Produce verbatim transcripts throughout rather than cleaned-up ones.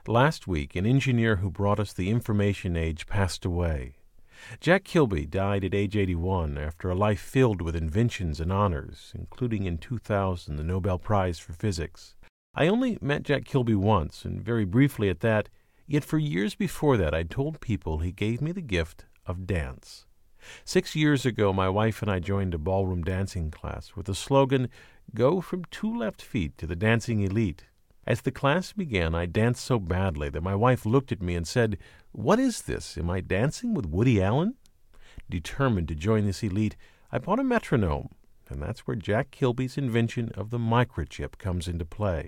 Last week, an engineer who brought us the information age passed away. Jack Kilby died at age eighty-one after a life filled with inventions and honors, including in two thousand the Nobel Prize for Physics. I only met Jack Kilby once, and very briefly at that, yet for years before that I'd told people he gave me the gift of dance. Six years ago, my wife and I joined a ballroom dancing class with the slogan, "Go from two left feet to the dancing elite." As the class began, I danced so badly that my wife looked at me and said, "What is this? Am I dancing with Woody Allen?" Determined to join this elite, I bought a metronome, and that's where Jack Kilby's invention of the microchip comes into play.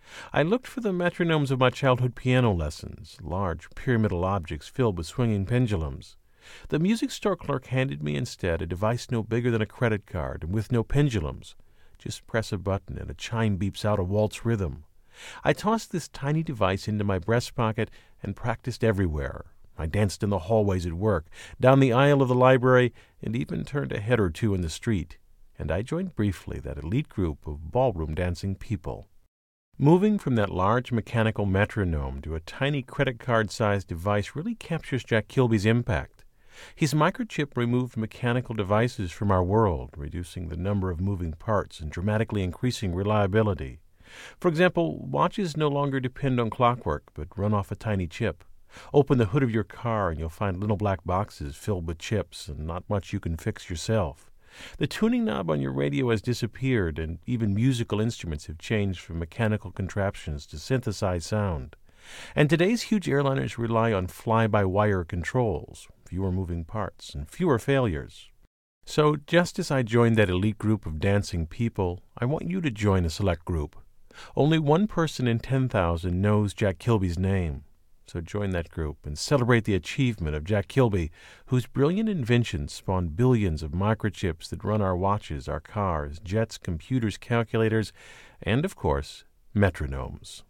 I looked for the metronomes of my childhood piano lessons, large pyramidal objects filled with swinging pendulums. The music store clerk handed me instead a device no bigger than a credit card and with no pendulums. Just press a button and a chime beeps out a waltz rhythm. I tossed this tiny device into my breast pocket and practiced everywhere. I danced in the hallways at work, down the aisle of the library, and even turned a head or two in the street. And I joined briefly that elite group of ballroom dancing people. Moving from that large mechanical metronome to a tiny credit card-sized device really captures Jack Kilby's impact. His microchip removed mechanical devices from our world, reducing the number of moving parts and dramatically increasing reliability. For example, watches no longer depend on clockwork, but run off a tiny chip. Open the hood of your car and you'll find little black boxes filled with chips and not much you can fix yourself. The tuning knob on your radio has disappeared, and even musical instruments have changed from mechanical contraptions to synthesized sound. And today's huge airliners rely on fly-by-wire controls, fewer moving parts, and fewer failures. So, just as I joined that elite group of dancing people, I want you to join a select group. Only one person in ten thousand knows Jack Kilby's name. So join that group and celebrate the achievement of Jack Kilby, whose brilliant inventions spawned billions of microchips that run our watches, our cars, jets, computers, calculators, and, of course, metronomes.